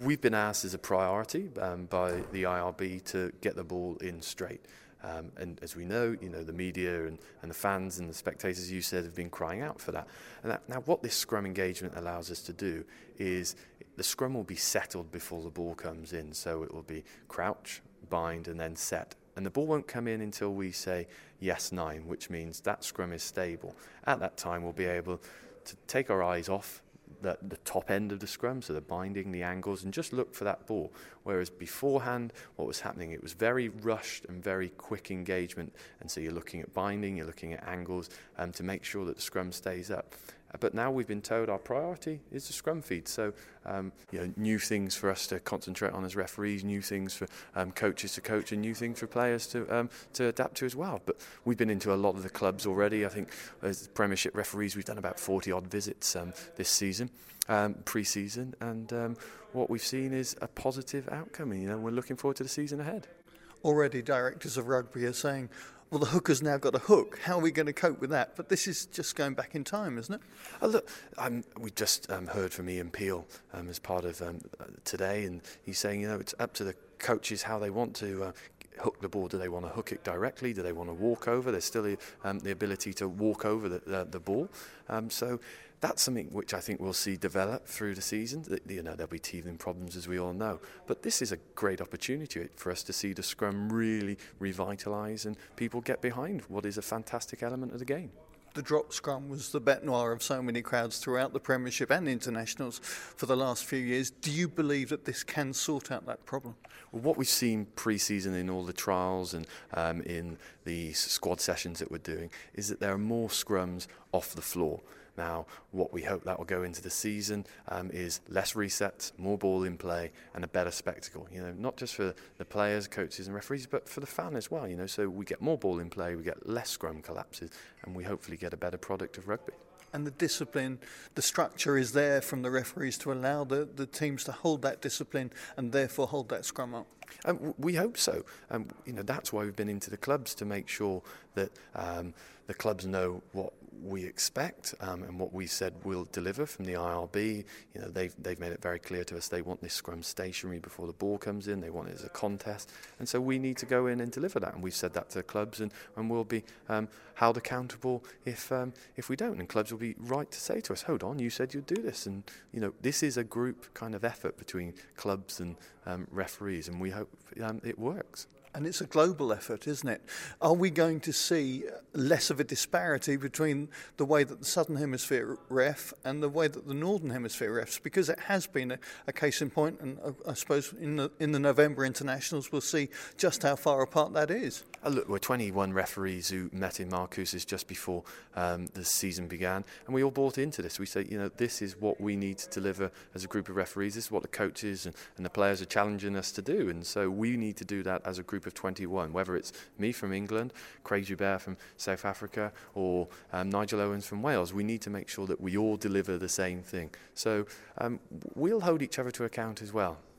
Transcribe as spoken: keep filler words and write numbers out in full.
we've been asked as a priority um, by the I R B to get the ball in straight. Um, and as we know, you know, the media and, and the fans and the spectators, you said, have been crying out for that. And that, now what this scrum engagement allows us to do is the scrum will be settled before the ball comes in. So it will be crouch, bind, and then set. And the ball won't come in until we say yes nine, which means that scrum is stable. At that time, we'll be able to take our eyes off the, the top end of the scrum, so the binding, the angles, and just look for that ball. Whereas beforehand, what was happening, it was very rushed and very quick engagement. And so you're looking at binding, you're looking at angles um, to make sure that the scrum stays up. But now we've been told our priority is the scrum feed. So, um, you know, new things for us to concentrate on as referees, new things for um, coaches to coach, and new things for players to um, to adapt to as well. But we've been into a lot of the clubs already. I think as Premiership referees, we've done about forty odd visits um, this season, um, pre-season, and um, what we've seen is a positive outcome. And, you know, we're looking forward to the season ahead. Already, directors of rugby are saying, well, the hooker's now got a hook. How are we going to cope with that? But this is just going back in time, isn't it? Oh, look, um, we just um, heard from Ian Peel um, as part of um, today, and he's saying, you know, it's up to the coaches how they want to uh, hook the ball. Do they want to hook it directly? Do they want to walk over? There's still um, the ability to walk over the, the, the ball. Um, so that's something which I think we'll see develop through the season. You know, there'll be teething problems, as we all know. But this is a great opportunity for us to see the scrum really revitalise and people get behind what is a fantastic element of the game. The drop scrum was the bête noire of so many crowds throughout the Premiership and internationals for the last few years. Do you believe that this can sort out that problem? Well, what we've seen pre-season in all the trials and um, in the squad sessions that we're doing is that there are more scrums off the floor. Now, what we hope that will go into the season um, is less resets, more ball in play, and a better spectacle. You know, not just for the players, coaches, and referees, but for the fan as well. You know, so we get more ball in play, we get less scrum collapses, and we hopefully get a better product of rugby. And the discipline, the structure is there from the referees to allow the, the teams to hold that discipline and therefore hold that scrum up. Um, we hope so. Um, you know, that's why we've been into the clubs to make sure that um, the clubs know what we expect um, and what we said we'll deliver from the I R B. You know, they've they've made it very clear to us they want this scrum stationary before the ball comes in. They want it as a contest, and so we need to go in and deliver that. And we've said that to the clubs, and, and we'll be um, held accountable if um, if we don't. And clubs will be right to say to us, "Hold on, you said you'd do this." And you know, this is a group kind of effort between clubs and um, referees, and we hope um, it works. And it's a global effort, isn't it? Are we going to see less of a disparity between the way that the Southern Hemisphere ref and the way that the Northern Hemisphere refs? Because it has been a, a case in point, and I, I suppose in the, in the November internationals we'll see just how far apart that is. Oh, look, we're twenty-one referees who met in Marcoussis just before um, the season began, and we all bought into this. We say, you know, this is what we need to deliver as a group of referees. This is what the coaches and, and the players are challenging us to do, and so we need to do that as a group of twenty-one, whether it's me from England, Craig Joubert from South Africa, or um, Nigel Owens from Wales. We need to make sure that we all deliver the same thing. So um, we'll hold each other to account as well.